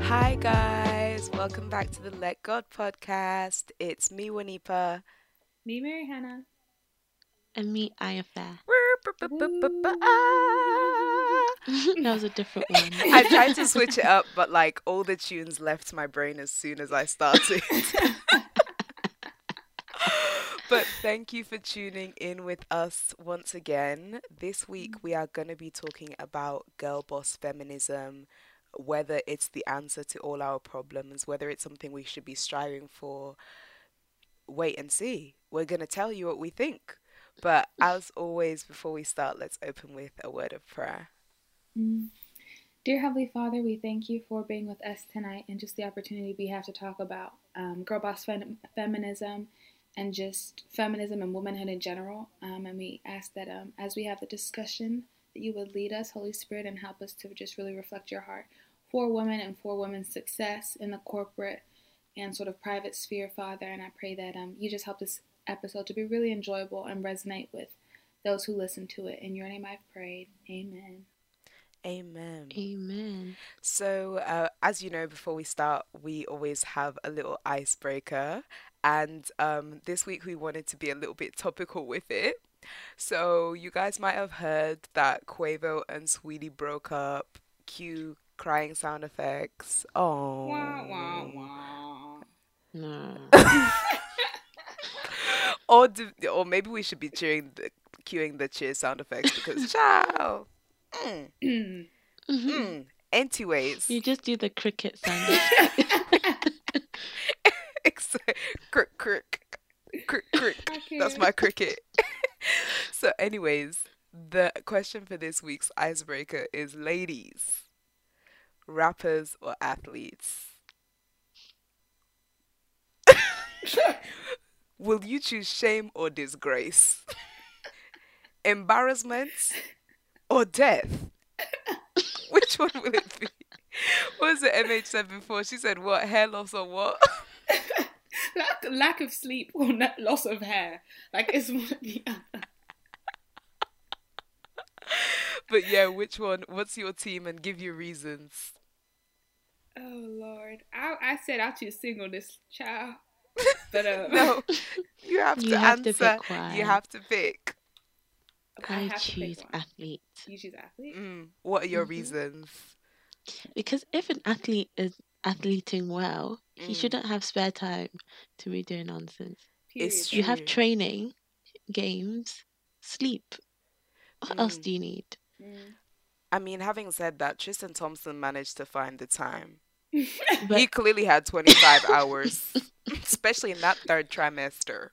Hi guys, welcome back to the Let God podcast. It's me, Wanipa. Me, Mary Hannah. And me, Ayafair. Woo! That was a different one. I tried to switch it up, but like all the tunes left my brain as soon as I started. But thank you for tuning in with us once again. This week we are going to be talking about girl boss feminism, whether it's the answer to all our problems, whether it's something we should be striving for. Wait and see. We're going to tell you what we think. But as always, before we start, let's open with a word of prayer. Mm. Dear Heavenly Father, we thank you for being with us tonight and just the opportunity we have to talk about girl boss feminism and just feminism and womanhood in general. And we ask that as we have the discussion, that you would lead us, Holy Spirit, and help us to just really reflect your heart for women and for women's success in the corporate and sort of private sphere, Father. And I pray that you just help this episode to be really enjoyable and resonate with those who listen to it. In your name I've prayed. Amen. Amen. Amen. So, as you know, before we start, we always have a little icebreaker. And this week we wanted to be a little bit topical with it. So, you guys might have heard that Quavo and Sweetie broke up. Cue crying sound effects. Wah, wah, Oh. wah. No. Or maybe we should be cueing the cheer sound effects because ciao. Mm, mm. Anyways, You just do the cricket sound. crick crick crick crick. I That's can't. my cricket. So, anyways, the question for this week's icebreaker is: ladies, rappers or athletes? Will you choose shame or disgrace? Embarrassment or death? Which one will it be? What was it MH said before? She said what? Hair loss or what? Lack of sleep or loss of hair. Like it's one of the other. But yeah, which one? What's your team and give your reasons? Oh Lord. I said I'll choose singleness, child. But No, you have You to have to answer. pick You one. have to pick. I I have to pick choose one. athlete. You choose athlete? What are your Mhm. reasons? Because if an athlete is athleting well, he Mm, shouldn't have spare time to be doing nonsense. it's Period You though. have true. training, games, sleep. What else Mm. do you need? Mm. I mean, having said that, Tristan Thompson managed to find the time. He But clearly had 25 hours, especially in that third trimester.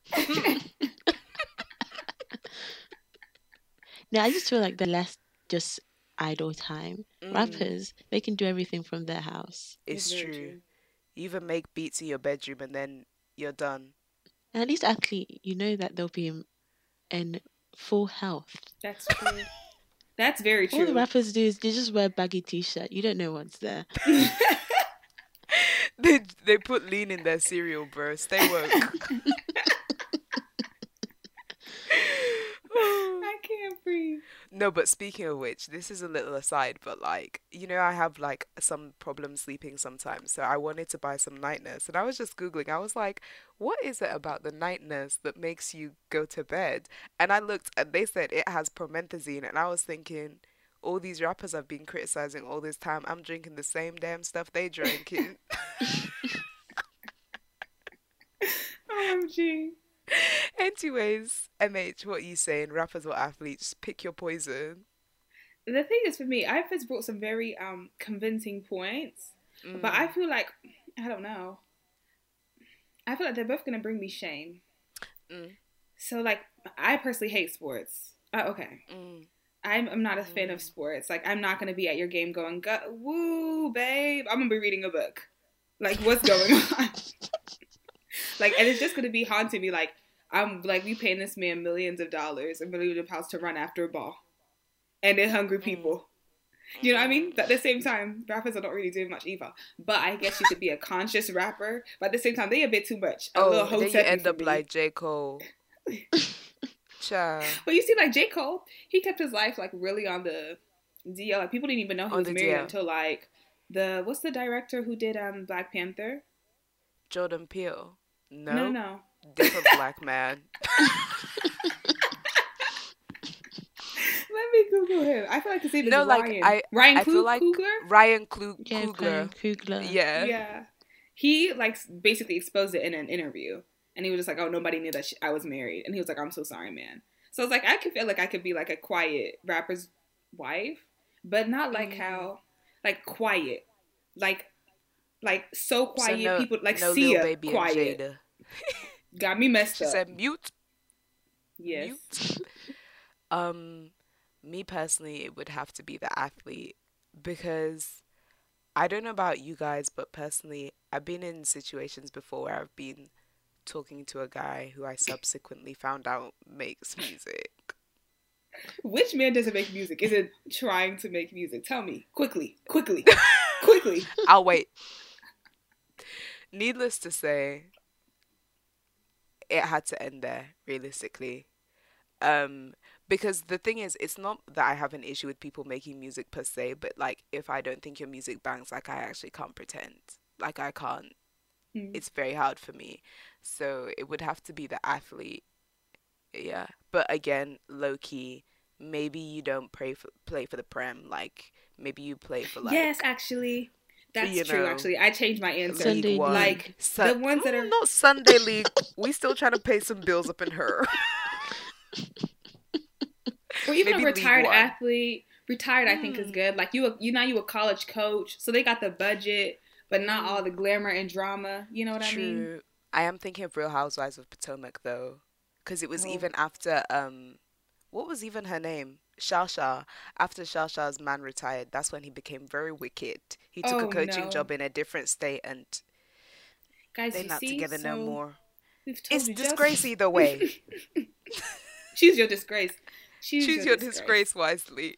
no, I just feel like the less just idle time. Mm, Rappers, they can do everything from their house. It's it's very true. true. You even make beats in your bedroom and then you're done. And at least athlete, you know that they'll be in full health. That's true. That's very All the true. rappers do is they just wear baggy t-shirt. You don't know what's there. They put lean in their cereal, bro. Stay woke. I can't breathe. No, but speaking of which, this is a little aside, but like, I have like some problems sleeping sometimes. So I wanted to buy some night nurse and I was just Googling. I was like, what is it about the night nurse that makes you go to bed? And I looked and they said it has promethazine and I was thinking, all these rappers I've been criticizing all this time, I'm drinking the same damn stuff they drinking. OMG. Anyways, MH, what are you saying? Rappers or athletes? Pick your poison. The thing is, for me, I've brought some very convincing points, but I Mm, feel like I don't know. I feel like they're both gonna bring me shame. mm, So like, I personally hate sports. Okay, mm, I'm not a fan of mm. sports. Like, I'm not gonna be at your game going, go, "Woo, babe!" I'm gonna be reading a book. Like, what's going on? Like, and it's just gonna be haunting me. Like, I'm like, we paying this man millions of dollars, $1 million to run after a ball, and they're hungry Mm, people. You know what I mm. mean? But at the same time, rappers are not really doing much either. But I guess you could be a conscious rapper. But at the same time, they a bit too much. A little Oh, then you hotep end for up me. like J. Cole. Cha. But you see, like J. Cole, he kept his life like really on the DL. Like people didn't even know he On was the married DL. until like The what's the director who did Black Panther? Jordan Peele. No, No, no. different black man. Let me Google him. I feel like his name is No, like Ryan. Ryan I feel like Coogler? Ryan Yeah, Ryan Coogler. Coogler. Yeah. Yeah. He like basically exposed it in an interview, and he was just like, "Oh, nobody knew that I was married," and he was like, "I'm so sorry, man." So it's like I could feel like I could be like a quiet rapper's wife, but not like Mm. how like quiet, like so So quiet. no, People like no Lil Sia Baby and quiet. Jada. Got me messed She up. said mute, Yes. mute. Um, Me personally, it would have to be the athlete because I don't know about you guys, but personally, I've been in situations before where I've been talking to a guy who I subsequently found out makes music. Which man doesn't make music? Is it trying to make music? Tell me quickly, quickly, quickly. I'll wait. Needless to say, it had to end there, realistically. Um, because the thing is, it's not that I have an issue with people making music per se, but like if I don't think your music bangs, like I actually can't pretend. Like I can't. Hmm. It's very hard for me. So it would have to be the athlete. Yeah. But again, low key, maybe you don't play for the Prem. Like maybe you play for Yes, like, actually, that's you true. know, Actually, I changed my answer. League Sunday One. Like League. the ones that are, Not Sunday League. We still trying to pay some bills up in her. or even a Maybe League retired One. athlete. Retired, I think, is Mm, good. Like you a college coach, so they got the budget, but not all mm. the glamour and drama. You know what I mean? True. I am thinking of Real Housewives of Potomac though, because it was Oh, even after what was even her name? Shasha. After Shasha's man retired, that's when he became very wicked. He took a oh coaching no, job in a different state, and guys, they're you not see, together no so more. we've told It's you disgrace just either way. choose your disgrace. Choose Choose your your disgrace. disgrace wisely.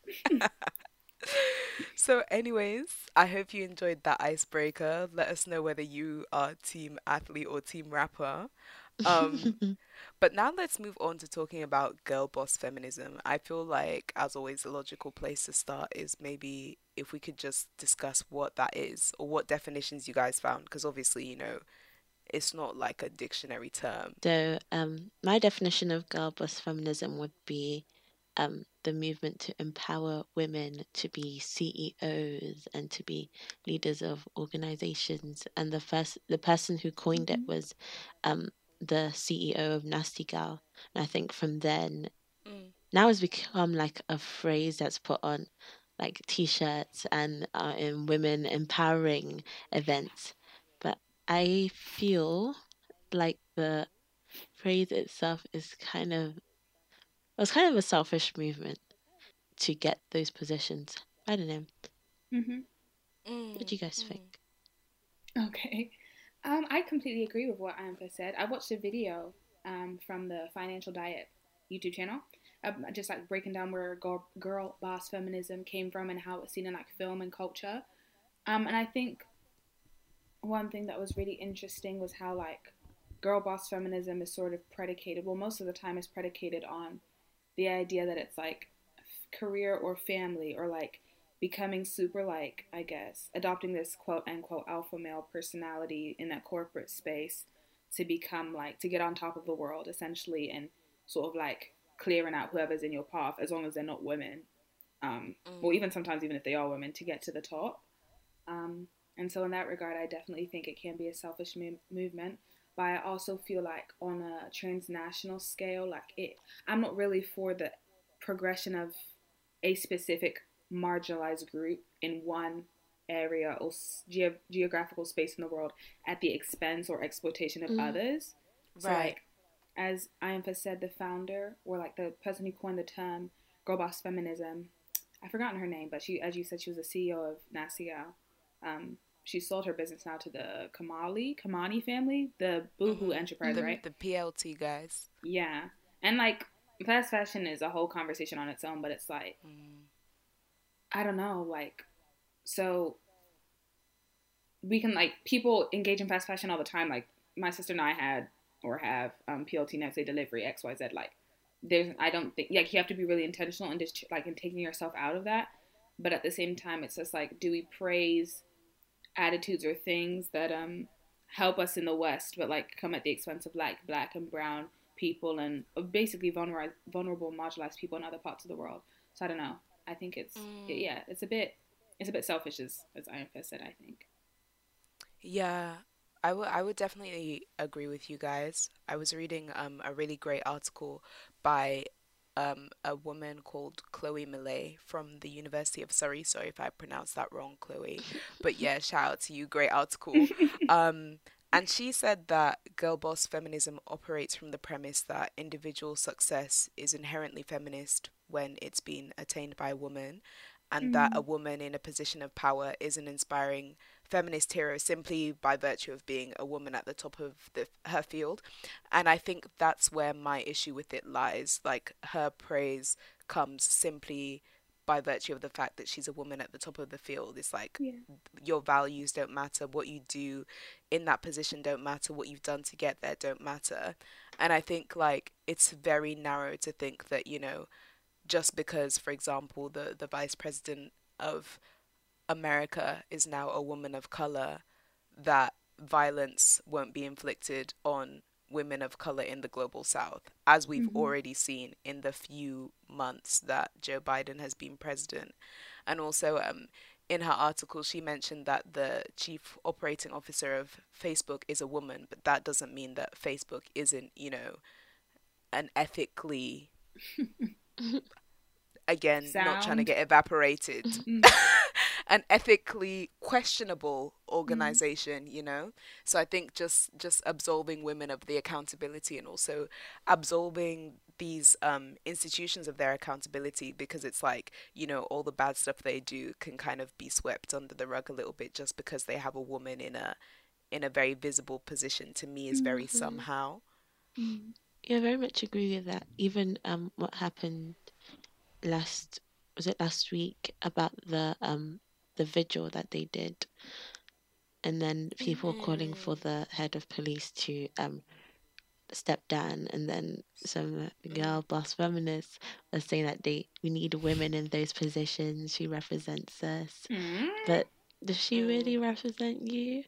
So, anyways, I hope you enjoyed that icebreaker. Let us know whether you are team athlete or team rapper. Um, But now let's move on to talking about girl boss feminism. I feel like, as always, a logical place to start is maybe if we could just discuss what that is or what definitions you guys found, because obviously, it's not like a dictionary term. So, my definition of girl boss feminism would be the movement to empower women to be CEOs and to be leaders of organizations. And the person who coined it Mhm. was um, the CEO of Nasty Gal. And I think from then, Mm, now it's become like a phrase that's put on like t-shirts and in women empowering events. But I feel like the phrase itself is it was kind of a selfish movement to get those positions. I don't know. Mhm. What do mm, you guys think? mm, Okay. I completely agree with what Amber said. I watched a video from the Financial Diet YouTube channel, just like breaking down where girl boss feminism came from and how it's seen in like film and culture. And I think one thing that was really interesting was how like girl boss feminism is sort of predicated. Well, most of the time, it's predicated on the idea that it's like career or family or like becoming super like I guess adopting this quote unquote alpha male personality in that corporate space to become like to get on top of the world essentially and sort of like clearing out whoever's in your path as long as they're not women or mm, even sometimes even if they are women to get to the top um, and so in that regard I definitely think it can be a selfish movement but I also feel like on a transnational scale like it I'm not really for the progression of a specific marginalized group in one area or geographical space in the world at the expense or exploitation of Mm, others. So, right. like, as Iamfa said, the founder or like the person who coined the term girl boss feminism, I've forgotten her name, but she, as you said, she was the CEO of Nasia. She sold her business now to the Kamani family, the Boohoo Enterprise, mm, The right? the PLT guys. Yeah, and like fast fashion is a whole conversation on its own, but it's like Mm, I don't know, like so we can like people engage in fast fashion all the time. Like my sister and I had or have PLT next day delivery XYZ. Like there's I don't think like you have to be really intentional and just like in taking yourself out of that. But at the same time, it's just like do we praise attitudes or things that help us in the West, but like come at the expense of like black and brown people and basically vulnerable, marginalized people in other parts of the world. So I don't know. I think Mm. yeah, it's a bit selfish as Iron Fist said. I think. Yeah, I would definitely agree with you guys. I was reading a really great article by a woman called Chloe Millay from the University of Surrey. Sorry if I pronounced that wrong, Chloe. But yeah, shout out to you. Great article. Um, and she said that girl boss feminism operates from the premise that individual success is inherently feminist when it's been attained by a woman, and that a Mm, woman in a position of power is an inspiring feminist hero simply by virtue of being a woman at the top of her field. And I think that's where my issue with it lies. Like, her praise comes simply by virtue of the fact that she's a woman at the top of the field. It's like yeah. your values don't matter, what you do in that position don't matter, what you've done to get there don't matter. And I think like it's very narrow to think that, just because, for example, the vice president of America is now a woman of color, that violence won't be inflicted on women of color in the global south, as we've Mm-hmm. already seen in the few months that Joe Biden has been president. And also, in her article, she mentioned that the chief operating officer of Facebook is a woman, but that doesn't mean that Facebook isn't, an ethically, again, not trying to Sound. get evaporated, Mm, an ethically questionable mm, organization. So I think just absolving women of the accountability, and also absolving these institutions of their accountability, because it's like, all the bad stuff they do can kind of be swept under the rug a little bit just because they have a woman in a very visible position, to me is very mm, Mm. somehow. mm, Yeah, very much agree with that. Even what happened last was it last week about the vigil that they did, and then people calling for Mm, the head of police to step down, and then some mm. girl boss feminists are saying that we need women in those positions. She represents us, mm. but does she really Mm. represent you?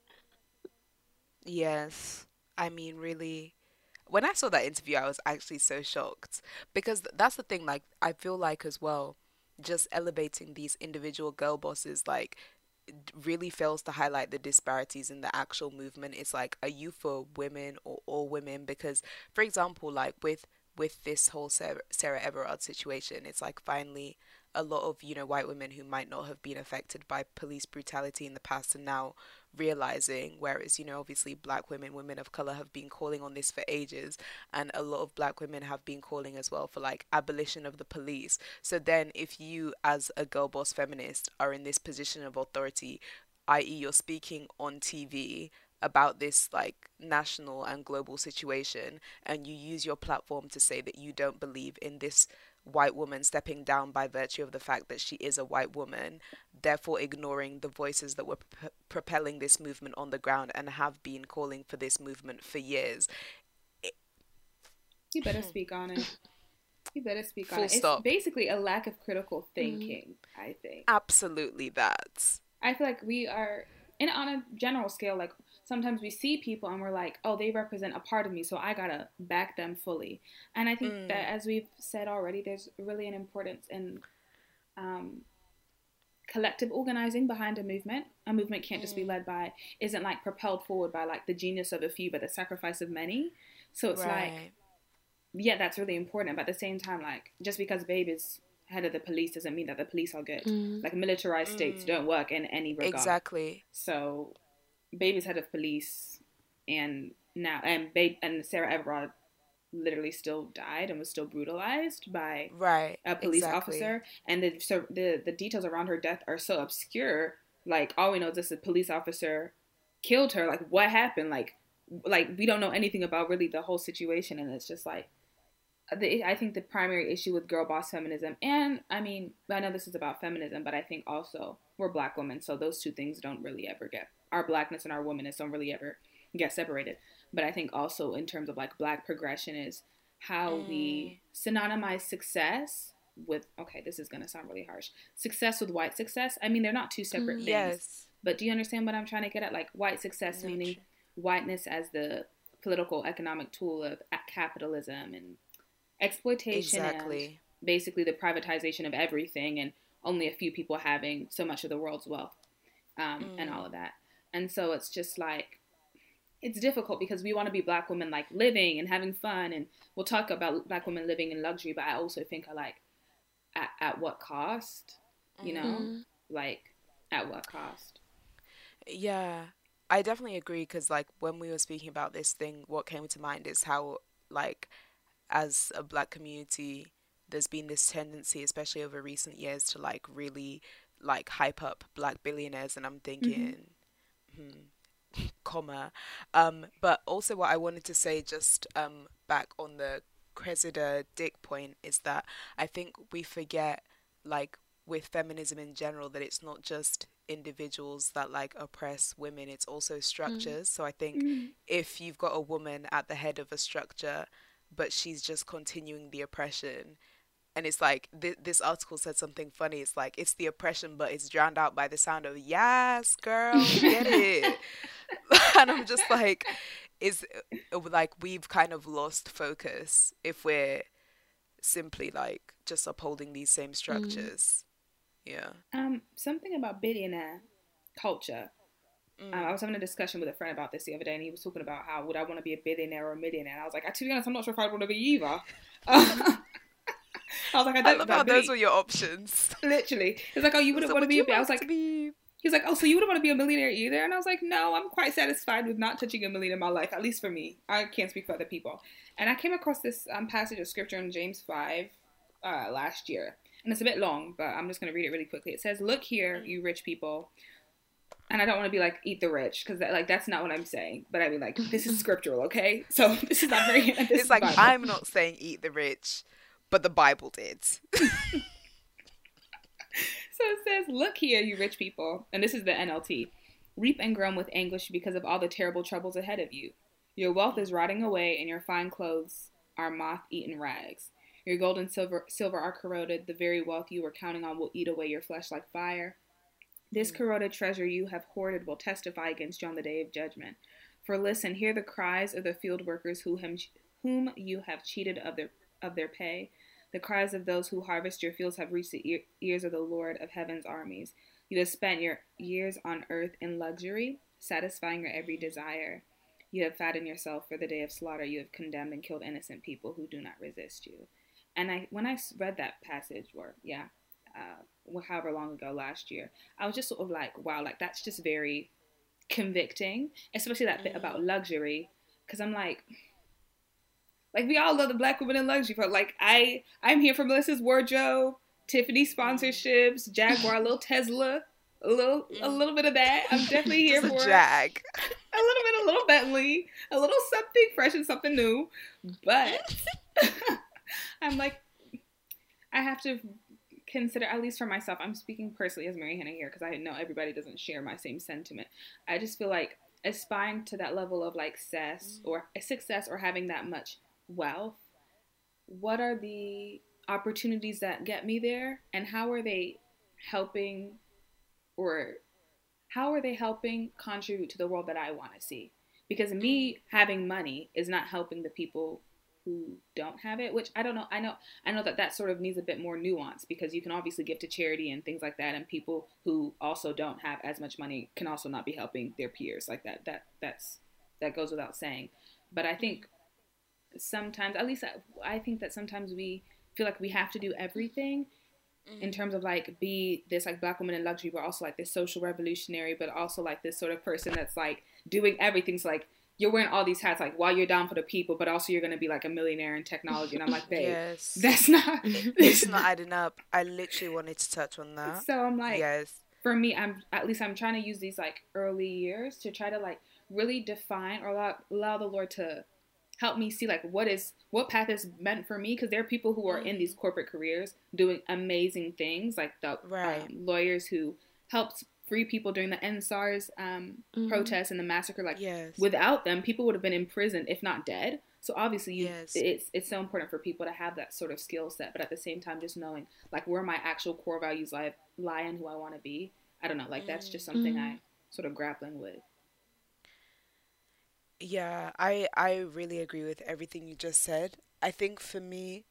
Yes. I mean, really, when I saw that interview, I was actually so shocked because that's the thing. Like, I feel like as well, just elevating these individual girl bosses, like, really fails to highlight the disparities in the actual movement. It's like, are you for women or all women? Because, for example, like with this whole Sarah Everard situation, it's like finally a lot of white women who might not have been affected by police brutality in the past are now realizing, whereas obviously black women, women of color, have been calling on this for ages, and a lot of black women have been calling as well for like abolition of the police. So then if you as a girl boss feminist are in this position of authority, i.e. you're speaking on TV about this like national and global situation, and you use your platform to say that you don't believe in this white woman stepping down by virtue of the fact that she is a white woman, therefore ignoring the voices that were propelling this movement on the ground and have been calling for this movement for years. It, You better speak on it. You better speak on full it. It's stop. basically a lack of critical Mm. thinking, I think. Absolutely that. I feel like we are, and on a general scale, like sometimes we see people and we're like, oh, they represent a part of me, so I gotta back them fully. And I think that, Mm, as we've said already, there's really an importance in um, collective organizing behind a movement. A movement can't just be mm, led by, isn't like propelled forward by like the genius of a few, but the sacrifice of many. So it's like, right. yeah, that's really important. But at the same time, like, just because Babe is head of the police doesn't mean that the police are good. Mm. Like, militarized states Mm, don't work in any regard. exactly. So Babe is head of police, and now and Babe and Sarah Everard literally still died and was still brutalized by Right. a police Exactly. officer, and the details around her death are so obscure. Like, all we know is this: a police officer killed her. Like, what happened? Like we don't know anything about really the whole situation, and it's just like I think the primary issue with girl boss feminism, and I mean, I know this is about feminism, but I think also we're black women, so those two things don't really ever get, our blackness and our womanness don't really ever get separated. But I think also in terms of like black progression is how Mm, we synonymize success with, okay, this is going to sound really harsh, success with white success. I mean, they're not two separate Mm. things, yes. But do you understand what I'm trying to get at? Like white success No, meaning whiteness as the political economic tool of capitalism and exploitation and exactly. basically the privatization of everything and only a few people having so much of the world's wealth, and all Mm, of that. And so it's just like, it's difficult because we want to be black women like living and having fun, and we'll talk about black women living in luxury, but I also think I like at what cost, you mm. know, Mm. like at what cost. Yeah, I definitely agree because like when we were speaking about this thing, what came to mind is how like as a black community, there's been this tendency, especially over recent years, to like really like hype up black billionaires, and I'm Mm-hmm. thinking, comma, but also what I wanted to say just back on the Cressida Dick point is that I think we forget like with feminism in general that it's not just individuals that like oppress women, it's also Mm. structures. So I think Mm-hmm. if you've got a woman at the head of a structure but she's just continuing the oppression, and it's like this article said something funny. It's like it's the oppression, but it's drowned out by the sound of "Yes, girl, get it." And I'm just like, is like we've kind of lost focus if we're simply like just upholding these same Mm. structures. Yeah. Something about billionaire culture. I Mm. was having a discussion with a friend about this the other day, and he was talking about how would I want to be a billionaire or a millionaire. And I was like, to be honest, I'm not sure if I'd want to be either. I was like, I I don't love how like those really, were your options. literally. He's like, oh, you wouldn't So want to would be you I was like to like, be? he was like, oh, so you wouldn't want to be a millionaire either? And I was like, no, I'm quite satisfied with not touching a million in my life, at least for me. I can't speak for other people. And I came across this passage of scripture in James 5 last year. And it's a bit long, but I'm just going to read it really quickly. It says, look here, Mm. you rich people. And I don't want to be like, eat the rich, because that, like, that's not what I'm saying. But I mean, like, this is scriptural, okay? So this is not very, this It's is like Bible. I'm not saying eat the rich, but the Bible did. So it says, look here, you rich people. And this is the NLT. Reap and groan with anguish because of all the terrible troubles ahead of you. Your wealth is rotting away, and your fine clothes are moth eaten rags. Your gold and silver are corroded. The very wealth you were counting on will eat away your flesh like fire. This Mm. corroded treasure you have hoarded will testify against you on the day of judgment. For listen, hear the cries of the field workers whom you have cheated of their pay. The cries of those who harvest your fields have reached the ears of the Lord of heaven's armies. You have spent your years on earth in luxury, satisfying your every desire. You have fattened yourself for the day of slaughter. You have condemned and killed innocent people who do not resist you. And when I read that passage, or yeah, however long ago last year, I was just sort of like, wow, like that's just very convicting, especially that bit Mm. about luxury, because I'm like we all love the black woman in luxury, but like I'm here for Melissa's wardrobe, Tiffany Mm. sponsorships, Jaguar, a little Tesla, a Mm. little bit of that. I'm definitely here Just a for it. jag. A little Bentley, a little something fresh and something new. But I'm like, I have to consider, at least for myself, I'm speaking personally as Mary Hannah here because I know everybody doesn't share my same sentiment. I just feel like aspiring to that level of like success or having that much wealth, what are the opportunities that get me there, and helping or how are they helping contribute to the world that I want to see? Because Mm. me having money is not helping the people who don't have it, which I don't know. I know that that sort of needs a bit more nuance because you can obviously give to charity and things like that, and people who also don't have as much money can also not be helping their peers like that. That goes without saying. But I Mm. think sometimes, at least I think that sometimes we feel like we have to do everything in Mm. terms of like be this like black woman in luxury, but also like this social revolutionary, but also like this sort of person that's like doing everything. So like you're wearing all these hats like while you're down for the people, but also you're gonna be like a millionaire in technology. And I'm like, babe, Yes. that's not It's this. not adding up. I literally wanted to touch on that. So I'm like, Yes. for me, I'm trying to use these like early years to try to like really define or allow the Lord to help me see like what path is meant for me, because there are people who are in these Mm. corporate careers doing amazing things, like the Right. lawyers who helped free people during the NSARS Mm. protests and the massacre. Like Yes. without them, people would have been imprisoned if not dead. So obviously Yes. it's so important for people to have that sort of skill set, but at the same time just knowing like where my actual core values lie in who I want to be. I don't know, like that's just Mm. something Mm. sort of grappling with. Yeah, I really agree with everything you just said. I think for me,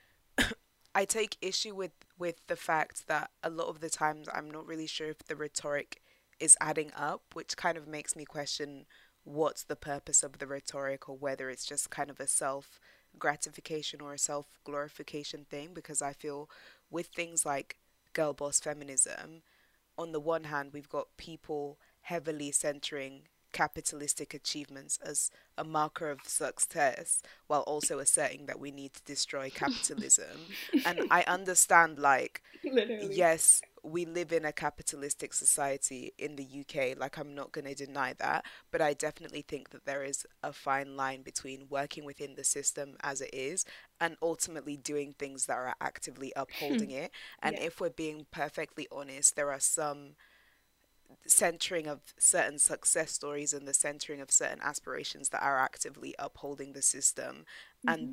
I take issue with the fact that a lot of the times I'm not really sure if the rhetoric is adding up, which kind of makes me question what's the purpose of the rhetoric, or whether it's just kind of a self gratification or a self glorification thing, because I feel with things like girl boss feminism, on the one hand, we've got people heavily centering capitalistic achievements as a marker of success, while also asserting that we need to destroy capitalism. And I understand, like, Literally. yes, we live in a capitalistic society in the UK, like, I'm not going to deny that, but I definitely think that there is a fine line between working within the system as it is and ultimately doing things that are actively upholding it. And Yeah. if we're being perfectly honest, there are some centering of certain success stories and the centering of certain aspirations that are actively upholding the system, Hmm. and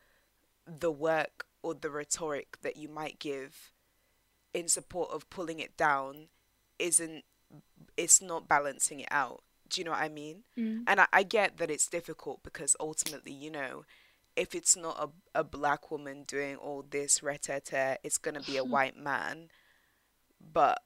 the work or the rhetoric that you might give in support of pulling it down isn't, it's not balancing it out. Do you know what I mean? Mm. And I get that it's difficult because ultimately, if it's not a black woman doing all this ret-a-tete, it's gonna be a white man. But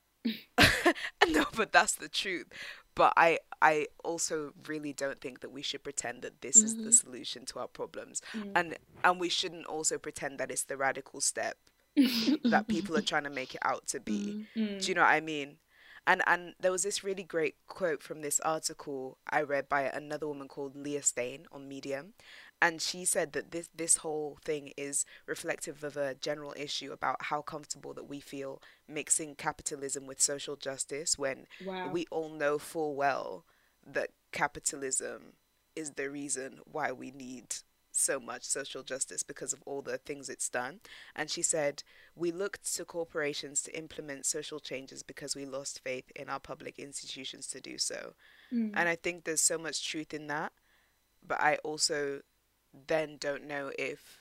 no, but that's the truth. But I also really don't think that we should pretend that this is the Hmm. solution to our problems. Mm. And we shouldn't also pretend that it's the radical step that people are trying to make it out to be. Mm. Do Mm. you know what I mean? And there was this really great quote from this article I read by another woman called Leah Stain on Medium, and she said that this whole thing is reflective of a general issue about how comfortable that we feel mixing capitalism with social justice, when Wow. we all know full well that capitalism is the reason why we need so much social justice, because of all the things it's done. And she said, we looked to corporations to implement social changes because we lost faith in our public institutions to do so. Mm. And I think there's so much truth in that, but I also then don't know if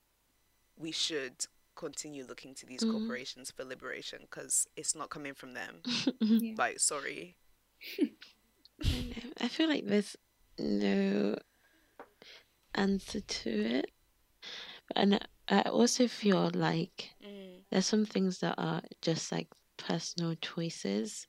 we should continue looking to these Mm. corporations for liberation, because it's not coming from them. Yeah. Like, sorry. I know. I feel like there's no answer to it. And I also feel like Mm, there's some things that are just like personal choices.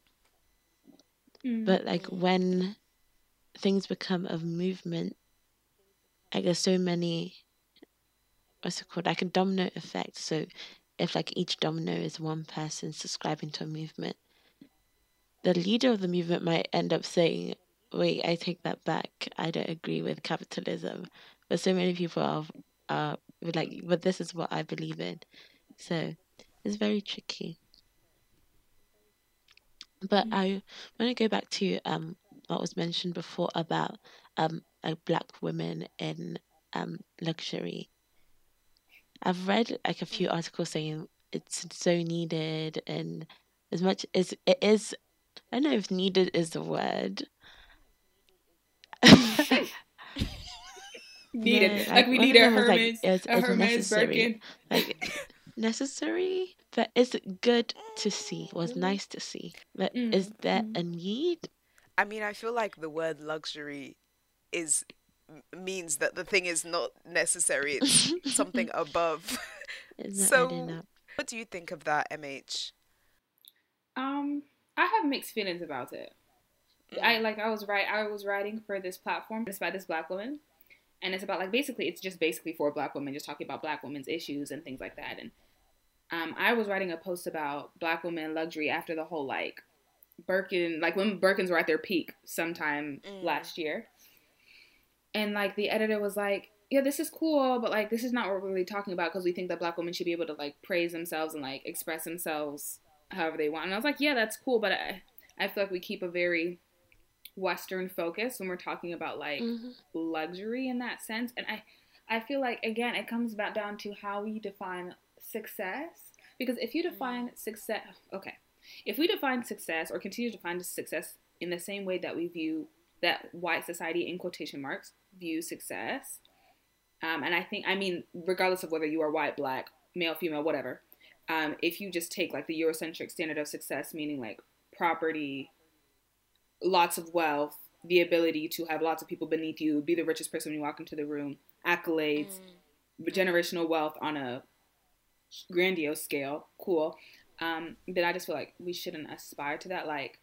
Mm. But like mm, when things become a movement, like there's so many, what's it called? Like a domino effect. So if like each domino is one person subscribing to a movement, the leader of the movement might end up saying, wait, I take that back. I don't agree with capitalism. But so many people are like, but this is what I believe in. So it's very tricky. But Mm. I want to go back to what was mentioned before about like black women in luxury. I've read like a few mm. articles saying it's so needed, and as much as it is, I don't know if needed is the word. Needed. No, Like like we one need of them was like A it's Hermes necessary, Birkin. like necessary, but it's good to see. Was nice to see, but is Mm. there Mm. a need? I mean, I feel like the word luxury is means that the thing is not necessary. It's something above. It's not adding So, up. what do you think of that, MH? Um, I have mixed feelings about it. Mm, I was writing for this platform. It's by this black woman, and it's about like basically it's just basically for black women, just talking about black women's issues and things like that. And I was writing a post about black women in luxury after the whole like Birkin, like when Birkins were at their peak sometime mm, last year, and like the editor was like, yeah, this is cool, but like this is not what we're really talking about, because we think that black women should be able to like praise themselves and like express themselves however they want. And I was like, yeah, that's cool, but I feel like we keep a very Western focus when we're talking about like Hmm. luxury in that sense. And I feel like again it comes back down to how we define success. Because if you mm, define success, okay, if we define success or continue to define success in the same way that we view that white society in quotation marks view success, and I think, I mean, regardless of whether you are white, black, male, female, whatever, if you just take like the Eurocentric standard of success, meaning like property, lots of wealth, the ability to have lots of people beneath you, be the richest person when you walk into the room, accolades, Mm, mm, generational wealth on a grandiose scale, cool. Then I just feel like we shouldn't aspire to that. Like,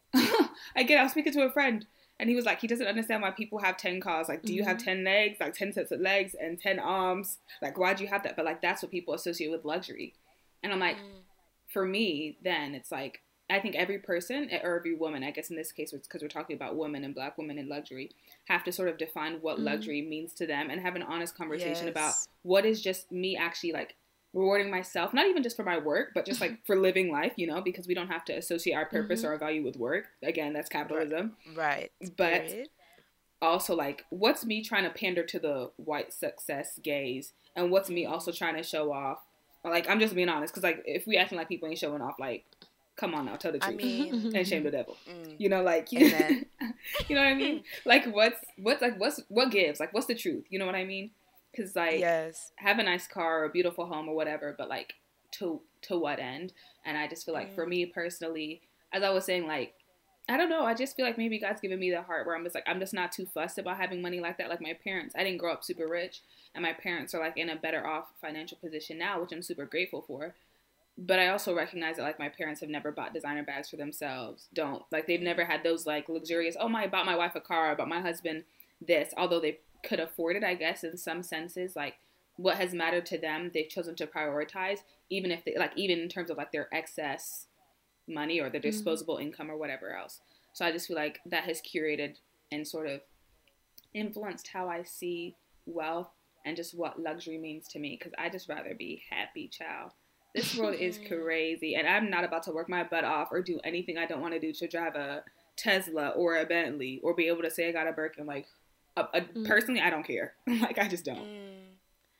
I was speaking to a friend, and he was like, he doesn't understand why people have 10 cars. Like, do you have Mm-hmm. 10 legs, like 10 sets of legs and 10 arms? Like, why do you have that? But like, that's what people associate with luxury. And I'm like, mm, for me, then it's like, I think every person or every woman, I guess in this case, because we're talking about women and black women in luxury, have to sort of define what Mm-hmm. luxury means to them and have an honest conversation about yes. what is just me actually like rewarding myself, not even just for my work, but just like for living life, because we don't have to associate our purpose Mm-hmm. or our value with work. Again, that's Right. capitalism. Right. But Period. also, like, what's me trying to pander to the white success gaze, and what's me also Mm, trying to show off? Like, I'm just being honest, because like, if we acting like people ain't showing off, like, come on now, tell the I truth mean, and shame the devil. mm, Like amen. you know what I mean? Like, what gives? Like, what's the truth? You know what I mean? Because like, Yes. have a nice car or a beautiful home or whatever, but like, to what end? And I just feel like for Mm, me personally, as I was saying, like, I don't know. I just feel like maybe God's given me the heart where I'm just not too fussed about having money like that. Like my parents, I didn't grow up super rich, and my parents are like in a better off financial position now, which I'm super grateful for. But I also recognize that like my parents have never bought designer bags for themselves. Don't like they've never mm, had those like luxurious. Oh my, I bought my wife a car. I bought my husband this. Although they could afford it, I guess in some senses, like what has mattered to them, they've chosen to prioritize, even if they like even in terms of like their excess money or their Mm-hmm. disposable income or whatever else. So I just feel like that has curated and sort of influenced how I see wealth and just what luxury means to me. Because I just rather be happy, child. This world is mm, crazy, and I'm not about to work my butt off or do anything I don't want to do to drive a Tesla or a Bentley or be able to say I got a Birkin. Like, Mm-hmm. personally, I don't care. Like, I just don't. mm.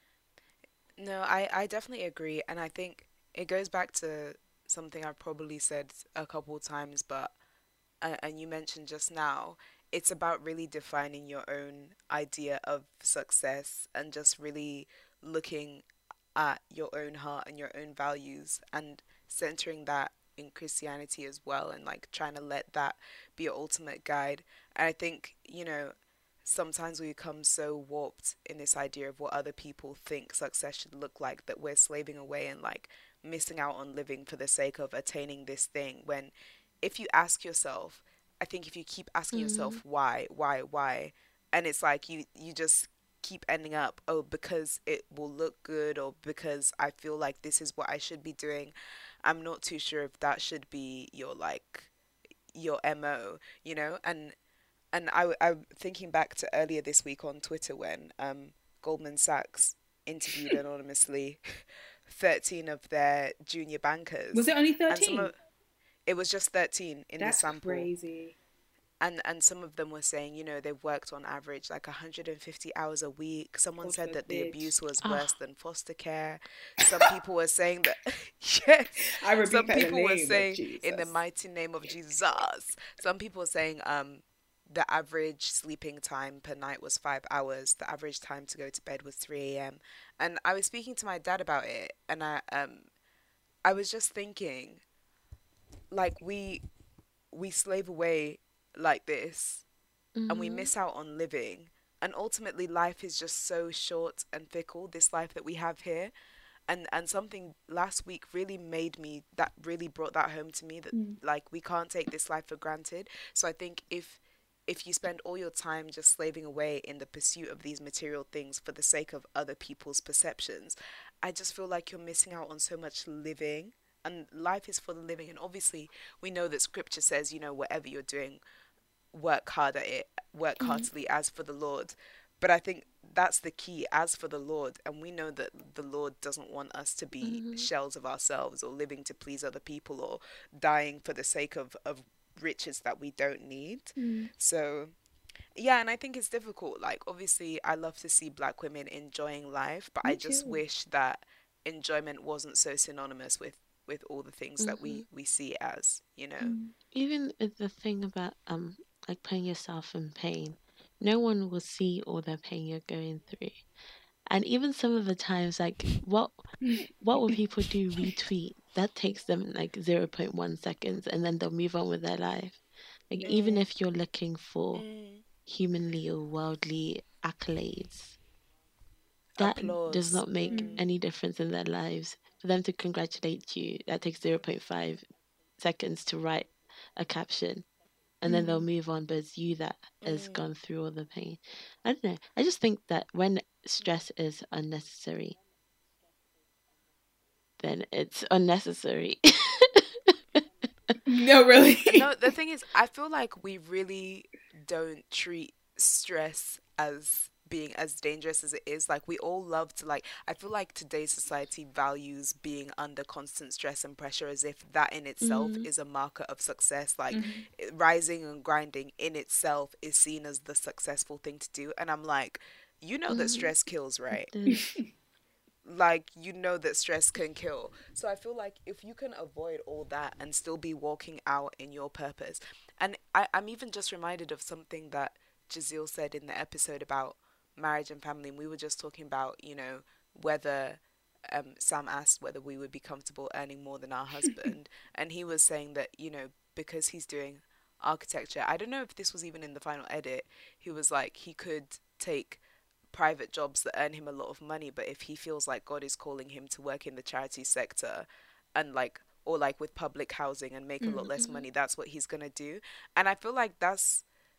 No, I definitely agree. And I think it goes back to something I've probably said a couple times, but, and you mentioned just now, it's about really defining your own idea of success and just really looking at your own heart and your own values and centering that in Christianity as well, and like trying to let that be your ultimate guide. And I think, sometimes we become so warped in this idea of what other people think success should look like that we're slaving away and like missing out on living for the sake of attaining this thing. When if you ask yourself, I think if you keep asking Mm-hmm. yourself why, and it's like you just keep ending up, oh, because it will look good, or because I feel like this is what I should be doing. I'm not too sure if that should be your like your MO, and I'm thinking back to earlier this week on Twitter when Goldman Sachs interviewed anonymously 13 of their junior Was bankers, it only and 13? it was just 13 in the That's sample, crazy. and some of them were saying, they've worked on average like 150 hours a week. Someone God said that the forbid. abuse was worse Ah. than foster care. Some people were saying that yes, I rebuke some that in the people were name of saying in the Jesus. mighty name of Jesus. Some people were saying the average sleeping time per night was 5 hours. The average time to go to bed was 3 a.m. And I was speaking to my dad about it, and I was just thinking, like, we slave away like this, and we Mm-hmm. miss out on living. And ultimately, life is just so short and fickle, this life that we have here. And something last week really made me, that really brought that home to me, that Mm. like we can't take this life for granted. So I think if you spend all your time just slaving away in the pursuit of these material things for the sake of other people's perceptions, I just feel like you're missing out on so much living. And life is for the living. And obviously, we know that scripture says, whatever you're doing, work hard at it, work Mm-hmm. heartily as for the Lord. But I think that's the key, as for the Lord. And we know that the Lord doesn't want us to be Mm-hmm. shells of ourselves or living to please other people or dying for the sake of riches that we don't need. Mm. So, yeah, and I think it's difficult. Like, obviously, I love to see black women enjoying life, but I Me just too. wish that enjoyment wasn't so synonymous with all the things that Mm-hmm. we see it as. Mm. Even with the thing about like putting yourself in pain, no one will see all the pain you're going through. And even some of the times, like what will people do? Retweet. That takes them like 0.1 seconds, and then they'll move on with their life. Like, Yeah. even if you're looking for Mm. humanly or worldly accolades, that does Applause. not make Mm. Mm. any difference in their lives. For them to congratulate you, that takes zero point 0.5 seconds to write a caption, and then they'll Mm. move on, but it's you that has Mm. gone through all the pain. I don't know. I just think that when stress is unnecessary, then it's unnecessary. No, really. No, the thing is, I feel like we really don't treat stress as being as dangerous as it is. Like, we all love to, like, I feel like today's society values being under constant stress and pressure as if that in itself Mm, is a marker of success. Like, Hmm. rising and grinding in itself is seen as the successful thing to do. And I'm like, you know that mm, stress kills, it right? is. Like, you know that stress can kill. So I feel like if you can avoid all that and still be walking out in your purpose. And I'm even just reminded of something that Jazeel said in the episode about marriage and family, and we were just talking about, whether Sam asked whether we would be comfortable earning more than our husband, and he was saying that, because he's doing architecture, I don't know if this was even in the final edit, he was like he could take private jobs that earn him a lot of money, but if he feels like God is calling him to work in the charity sector and like or like with public housing and make a lot Mm. less Mhm, money, that's what he's gonna do. And I feel like that's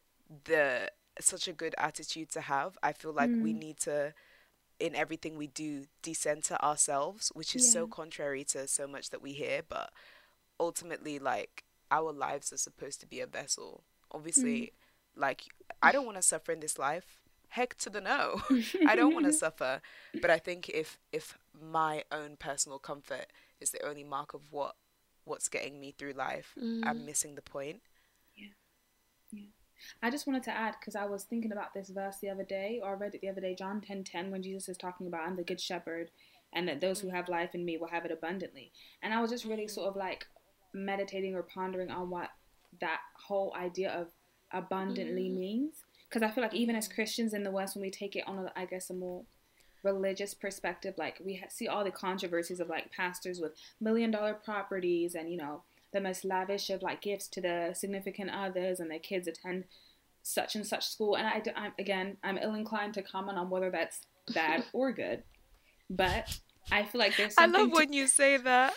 the such a good attitude to have. I feel like we Mm. need to, in everything we do, decenter ourselves, which is Yeah. so contrary to so much that we hear, but ultimately, like, our lives are supposed to be a vessel. Mm. Obviously, like, I don't want to suffer in this life. Heck to the no. I don't want to suffer. But I think if my own personal comfort is the only mark of what's getting me through life, I'm mm, missing the point. Yeah. Yeah. I just wanted to add because I was thinking about this verse the other day, or I read it the other day, John 10:10, when Jesus is talking about I'm the good shepherd, and that those who Mm, have life in me will have it abundantly. And I was just really mm, sort of like meditating or pondering on what that whole idea of abundantly mm, means. Because I feel like even as mm, Christians in the West, when we take it on, I guess, a more religious perspective, like we see all the controversies of like pastors with $1 million properties and the most lavish of like gifts to the significant others, and their kids attend such and such school. And I'm again, I'm ill inclined to comment on whether that's bad or good, but I feel like there's I love something to when you say that.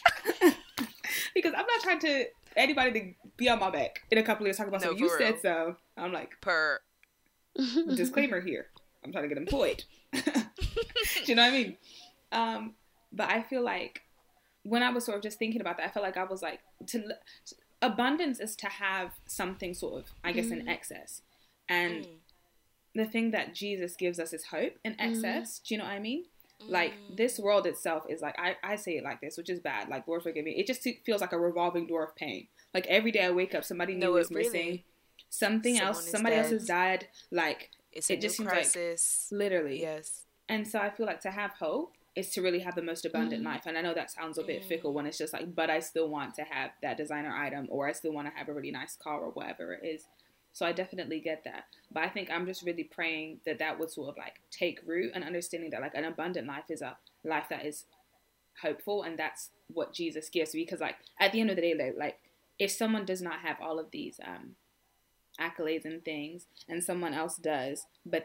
because I'm not trying to anybody to be on my back in a couple of years talking about No, something you for said. real. So I'm like, Per. disclaimer here. I'm trying to get employed. Do you know what I mean? Um, but I feel like when I was sort of just thinking about that, I felt like I was like, abundance is to have something sort of, I guess, in mm, excess. And Mm, the thing that Jesus gives us is hope in mm, excess. Do you know what I mean? Like mm. this world itself is like, I say it like this, which is bad. Like, Lord forgive me. It just feels like a revolving door of pain. Like every day I wake up, somebody No, new it is missing. really. Something else, Someone is somebody else dead. has died. Like It's a it new just seems like crisis. literally. Yes. And so I feel like to have hope is to really have the most abundant mm, life. And I know that sounds a bit fickle Mm, when it's just like, but I still want to have that designer item, or I still want to have a really nice car or whatever it is. So I definitely get that. But I think I'm just really praying that that would sort of like take root, and understanding that like an abundant life is a life that is hopeful, and that's what Jesus gives. Because like at the end of the day, like if someone does not have all of these accolades and things, and someone else does,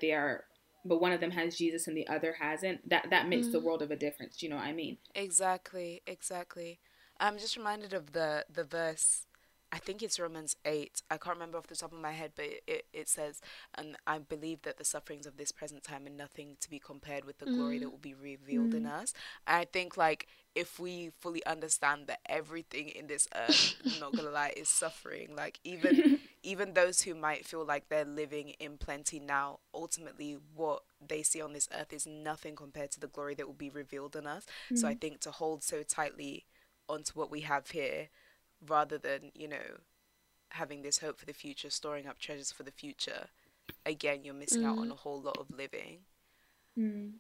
but one of them has Jesus and the other hasn't, that makes the mm. world of a difference. Do you know what I mean? exactly, exactly. I'm just reminded of the verse. I think it's Romans 8. I can't remember off the top of my head, but it says, and I believe that the sufferings of this present time are nothing to be compared with the glory that Mm, will be revealed in Mm. us. And I think, like, if we fully understand that everything in this earth, not gonna lie, is suffering, like, even those who might feel like they're living in plenty now, ultimately what they see on this earth is nothing compared to the glory that will be revealed in us. So I Mm. think to hold so tightly onto what we have here, rather than, having this hope for the future, storing up treasures for the future, again, you're missing out on mm, a whole lot of living. Mm.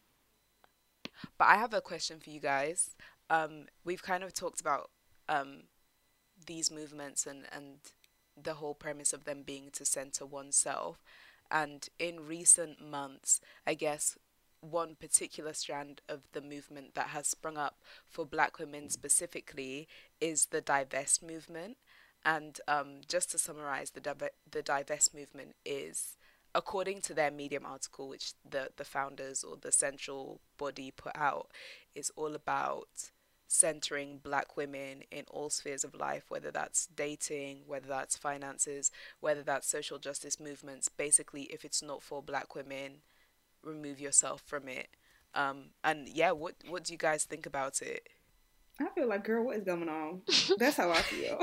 But I have a question for you guys. We've kind of talked about um, these movements and the whole premise of them being to center oneself. And in recent months, I guess one particular strand of the movement that has sprung up for black women specifically is the divest movement. And just to summarize, the divest movement is, according to their Medium article, which the founders or the central body put out, is all about centering black women in all spheres of life, whether that's dating, whether that's finances, whether that's social justice movements. Basically, if it's not for black women, remove yourself from it. And yeah, what do you guys think about it? I feel like, girl, what is going on? That's how I feel.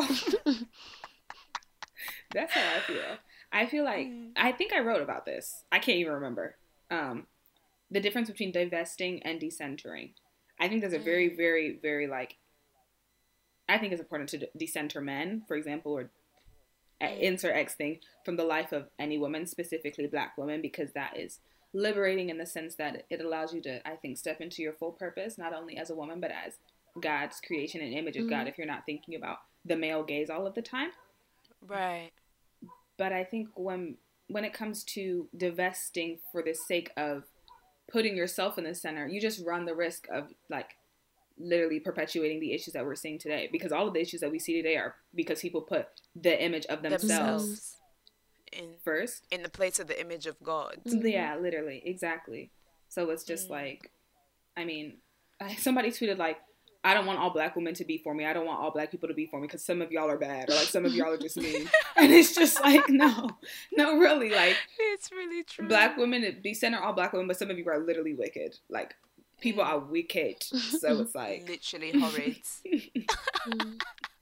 That's how I feel. I feel like Mm. I think I wrote about this. I can't even remember. Um, the difference between divesting and decentering. I think there's a very, Mm. very, very like. I think it's important to decenter men, for example, or Mm. insert X thing from the life of any woman, specifically Black women, because that is liberating in the sense that it allows you to, I think, step into your full purpose, not only as a woman but as God's creation and image of God. Mm, If you're not thinking about the male gaze all of the time, Right. but I think when it comes to divesting for the sake of putting yourself in the center, you just run the risk of like literally perpetuating the issues that we're seeing today, because all of the issues that we see today are because people put the image of themselves mm, Themselves in first. in the place of the image of God. mm, Yeah, literally, exactly. So it's just Mm. like, I mean, somebody tweeted like, I don't want all Black women to be for me. I don't want all Black people to be for me because some of y'all are bad, or like some of y'all are just mean. And it's just like, no, no, really, like It's really Black true. women, be center all Black women, but some of you are literally wicked. Like people Mm. are wicked. So it's like, Literally horrid. mm.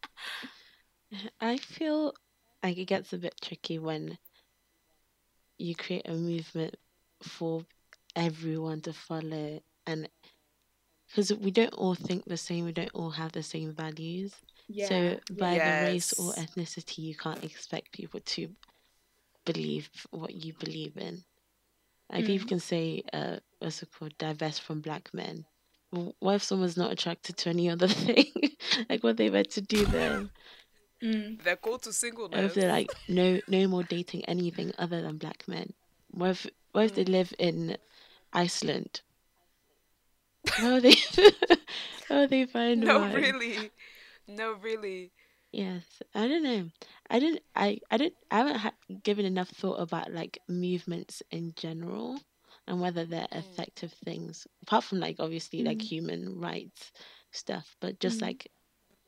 I feel like it gets a bit tricky when you create a movement for everyone to follow, and because we don't all think the same, we don't all have the same values. yeah, So by yeah. the race or Yes. ethnicity, you can't expect people to believe what you believe in. Like people Mm. can say, what's it called, divest from black men. What if someone's not attracted to any other thing? Like what they meant to do then? Mm. They're called to Or if they're singleness. like, no, no more dating anything other than black men. What if they Mm. live in Iceland? How are they? How are they find No, one? really. No, really. Yes, I don't know. I haven't given enough thought about like movements in general and whether they're Mm. effective things, apart from like obviously like Mm. human rights stuff, but just Mm. like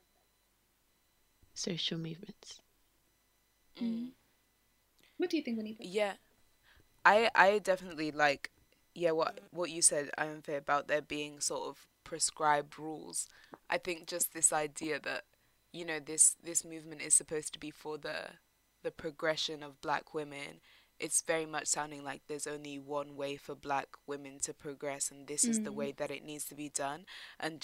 social movements. Mm. Mm. What do you think, Winnie? Yeah. I definitely like, yeah, what you said, I am fair about there being sort of prescribed rules. I think just this idea that, this movement is supposed to be for the progression of black women. It's very much sounding like there's only one way for black women to progress, and this is the Mm. way that it needs to be done. And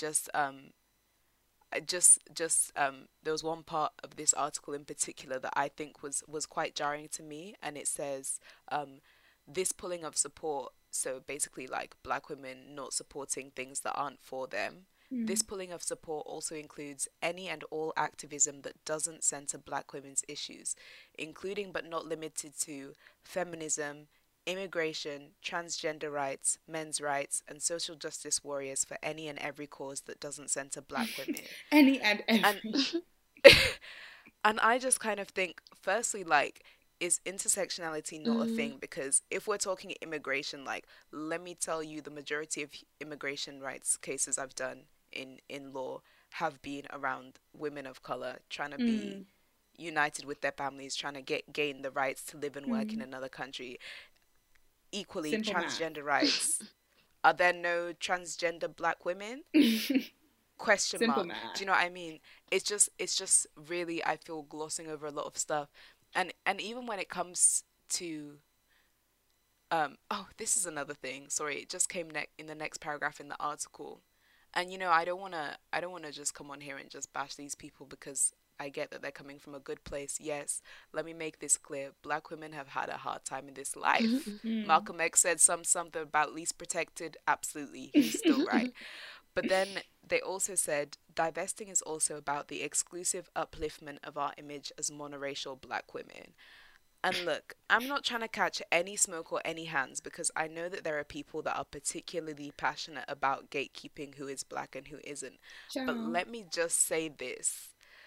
there was one part of this article in particular that I think was quite jarring to me, and it says, this pulling of support, so basically like black women not supporting things that aren't for them. This Mm. pulling of support also includes any and all activism that doesn't center black women's issues, including but not limited to feminism, immigration, transgender rights, men's rights, and social justice warriors for any and every cause that doesn't center black women. Any and And every. and I just kind of think, firstly, like, is intersectionality not a Mm, thing? Because if we're talking immigration, like, let me tell you, the majority of immigration rights cases I've done in law have been around women of color trying to be Mm. united with their families, trying to gain the rights to live and work in Mm. another country. Equally, Simple math. transgender rights. Are there no transgender black women? Question Simple mark. math. Do you know what I mean? It's just really, I feel, glossing over a lot of stuff. And even when it comes to, oh, this is another thing. Sorry, it just came in the next paragraph in the article. And I don't want to just come on here and just bash these people, because I get that they're coming from a good place. Yes, let me make this clear. Black women have had a hard time in this life. Mm. Malcolm X said something about least protected. Absolutely, he's still right. But then they also said divesting is also about the exclusive upliftment of our image as monoracial black women. And look, I'm not trying to catch any smoke or any hands, because I know that there are people that are particularly passionate about gatekeeping who is black and who isn't. But Ciao. let me just say this.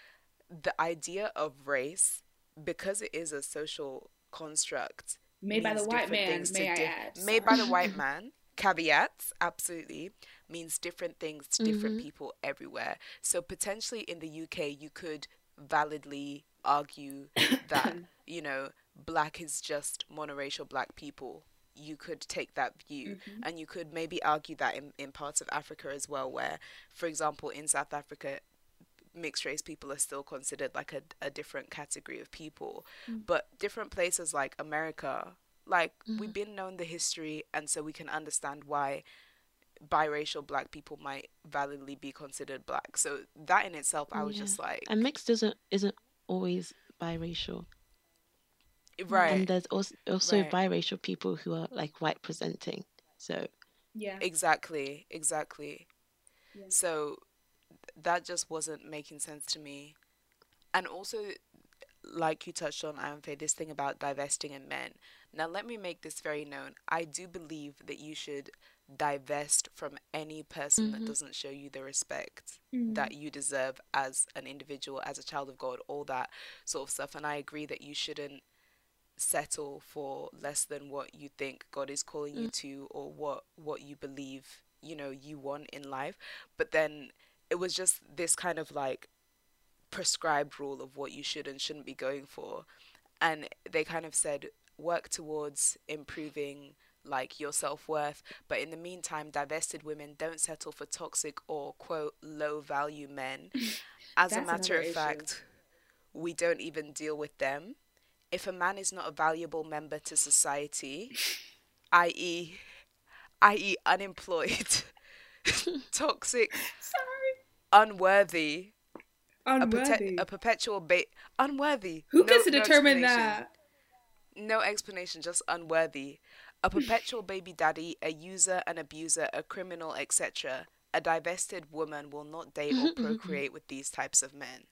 the idea of race, because it is a social construct, Made by the means white different man, things to may I add. made by the Sorry. white man. Caveats, absolutely, means different things to different Mm-hmm. people everywhere. So potentially in the UK, you could validly argue that, black is just monoracial black people. You could take that view, Hmm. and you could maybe argue that in parts of Africa as well, where, for example, in South Africa, mixed race people are still considered like a different category of people. But different places like America, like, Mm-hmm. we've been known the history, and so we can understand why biracial black people might validly be considered black. So that in itself, I was Yeah. just And like, mixed isn't always biracial. Yeah. And right, there's also right, biracial people who are like white presenting. So Yeah. exactly, exactly. Yeah. So that just wasn't making sense to me. And also, like you touched on, Amphe, this thing about divesting in men. Now, let me make this very known. I do believe that you should divest from any person that hmm doesn't show you the respect Mm. that you deserve as an individual, as a child of God, all that sort of stuff. And I agree that you shouldn't settle for less than what you think God is calling you to, or what you believe, you want in life. But then it was just this kind of like prescribed rule of what you should and shouldn't be going for. And they kind of said, work towards improving like your self-worth, but in the meantime, divested women don't settle for toxic or quote low value men. As a That's matter another of issue. fact, we don't even deal with them. If a man is not a valuable member to society, i.e., unemployed, toxic, Sorry. unworthy, a Unworthy. perpetual unworthy. Who No, gets to no determine explanation. that? No explanation, just unworthy. A perpetual baby daddy, a user, an abuser, a criminal, etc. A divested woman will not date or procreate with these types of men.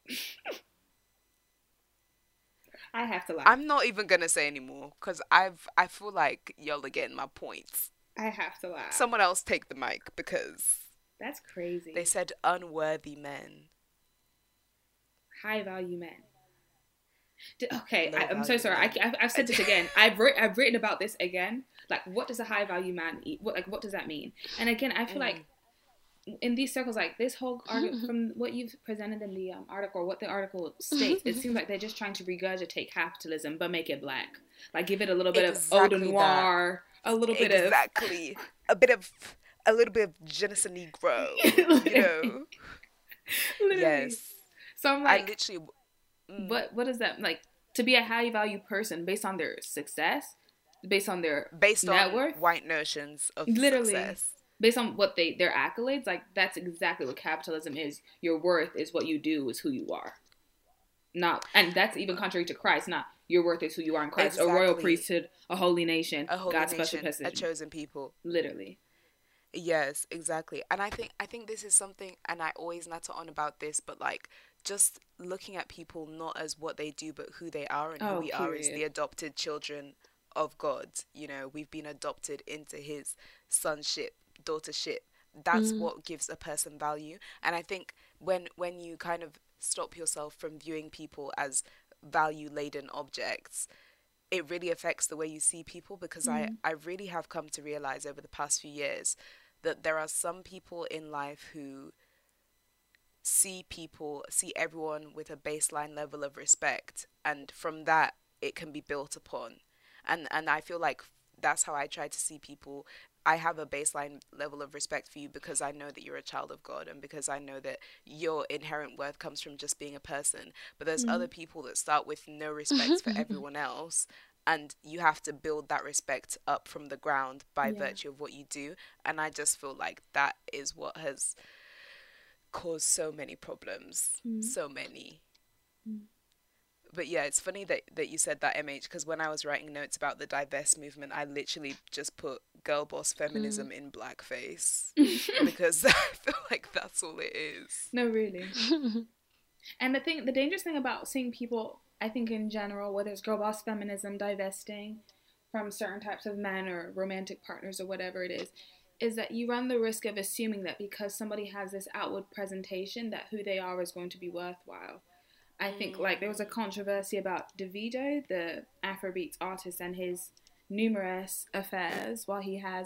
I have to laugh. I'm not even gonna say anymore because I feel like y'all are getting my points. I have to laugh. Someone else take the mic because That's they crazy. said unworthy men, High value men. Okay, low I'm so value sorry. men. I've said this again. I've written about this again. Like, what does a high value man eat? What does that mean? And again, I feel like Mm, in these circles, like this whole article, from what you've presented in the article, or what the article states, it seems like they're just trying to regurgitate capitalism but make it black. Like, give it a little bit of eau de exactly that. noir, a little bit of Exactly. A bit of a little bit of je ne sais negro, you literally, know. literally. Yes. So I'm I like, literally mm, what is that like? To be a high value person based on their success, based on their based net on worth, white notions of literally success. based on what their accolades, like that's exactly what capitalism is. Your worth is what you do, is who you are. Not, and that's even contrary to Christ. Not your worth is who you are in Christ, a royal Exactly. priesthood, a holy nation, A holy God's special nation, a possession. chosen people. Literally. Yes, exactly. And I think this is something, and I always natter on about this, but like just looking at people not as what they do, but who they are, and who Oh, we are as period. the adopted children of God. We've been adopted into his sonship, daughtership. That's Mm, what gives a person value. And I think when you kind of stop yourself from viewing people as value laden objects, it really affects the way you see people, because Mm. I really have come to realize over the past few years that there are some people in life who see everyone with a baseline level of respect, and from that it can be built upon. And I feel like that's how I try to see people. I have a baseline level of respect for you because I know that you're a child of God, and because I know that your inherent worth comes from just being a person. But there's other Mm. people that start with no respect for everyone else, and you have to build that respect up from the ground by Yeah. virtue of what you do. And I just feel like that is what has caused so many problems, Mm. so many. Mm. But yeah, it's funny that you said that, MH, because when I was writing notes about the divest movement, I literally just put girl boss mm. feminism in blackface because I feel like that's all it is. No, really. And the dangerous thing about seeing people, I think in general, whether it's girl boss feminism, divesting from certain types of men or romantic partners or whatever it is that you run the risk of assuming that because somebody has this outward presentation, that who they are is going to be worthwhile. I think like there was a controversy about Davido, the Afrobeats artist, and his numerous affairs while he has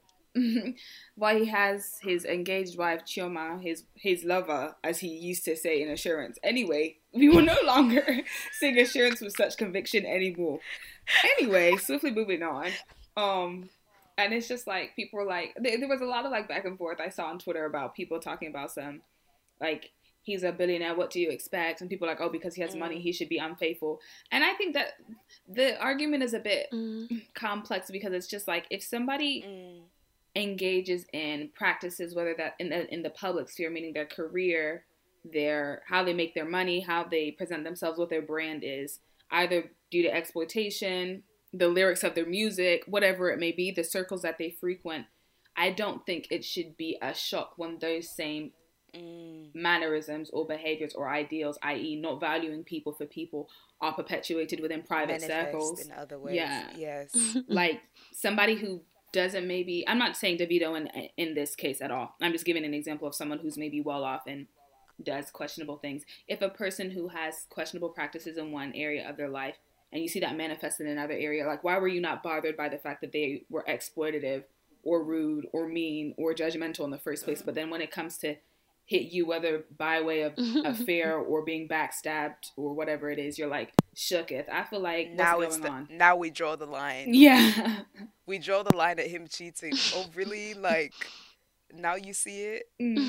his engaged wife Chioma, his lover, as he used to say in Assurance. Anyway, we will no longer sing Assurance with such conviction anymore. Anyway, swiftly moving on. And it's just like people were like, there was a lot of like back and forth I saw on Twitter about people talking about some like, he's a billionaire, what do you expect? And people are like, oh, because he has money, he should be unfaithful. And I think that the argument is a bit complex, because it's just like, if somebody engages in practices, whether that in the public sphere, meaning their career, how they make their money, how they present themselves, what their brand is, either due to exploitation, the lyrics of their music, whatever it may be, the circles that they frequent, I don't think it should be a shock when those same mannerisms or behaviors or ideals, i.e. not valuing people for people, are perpetuated within private circles. In other ways. Yeah. Yes. Like somebody who doesn't maybe, I'm not saying Davido in this case at all. I'm just giving an example of someone who's maybe well off and does questionable things. If a person who has questionable practices in one area of their life, and you see that manifested in another area, like why were you not bothered by the fact that they were exploitative or rude or mean or judgmental in the first place? But then when it comes to hit you, whether by way of affair or being backstabbed or whatever it is, you're like shooketh. I feel like what's going on? Now we draw the line. Yeah. We draw the line at him cheating. Oh, really? Like, now you see it?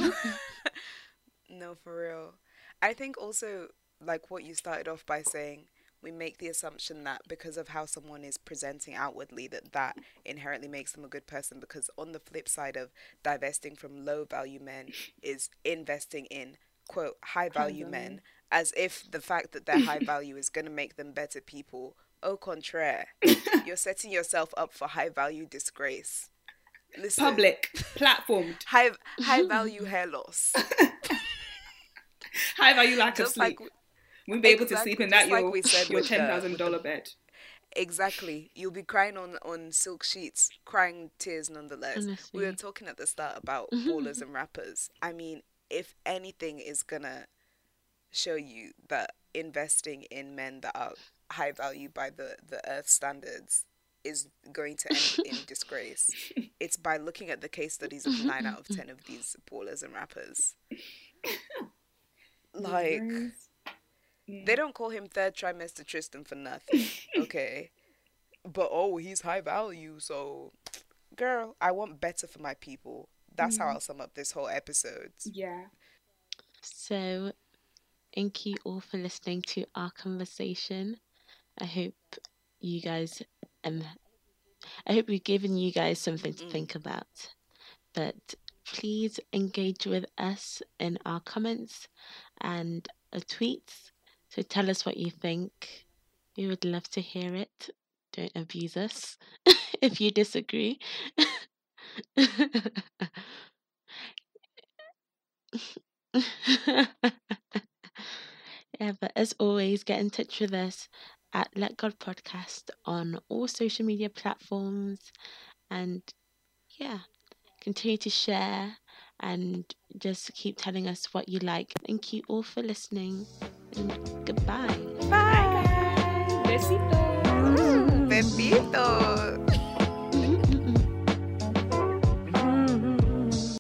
No, for real. I think also, like what you started off by saying, we make the assumption that because of how someone is presenting outwardly, that inherently makes them a good person, because on the flip side of divesting from low value men is investing in, quote, high value men, as if the fact that they're high value is going to make them better people. Au contraire, you're setting yourself up for high value disgrace. Listen, public, platformed. High value hair loss. High value lack of sleep. We'll be able to sleep in that your $10,000 bed. Exactly. You'll be crying on silk sheets, crying tears nonetheless. Honestly. We were talking at the start about ballers and rappers. I mean, if anything is gonna show you that investing in men that are high value by the earth standards is going to end in disgrace, it's by looking at the case studies of 9 out of 10 of these ballers and rappers. Like, they don't call him third trimester Tristan for nothing, okay? But, oh, he's high value, so, girl, I want better for my people. That's how I'll sum up this whole episode. Yeah. So, thank you all for listening to our conversation. I hope you guys, I hope we've given you guys something to think about. But please engage with us in our comments and tweets. So tell us what you think. We would love to hear it. Don't abuse us if you disagree. Yeah, but as always, get in touch with us at Let God Podcast on all social media platforms. And yeah, continue to share and just keep telling us what you like. Thank you all for listening. And goodbye. Bye. Besitos. Besitos.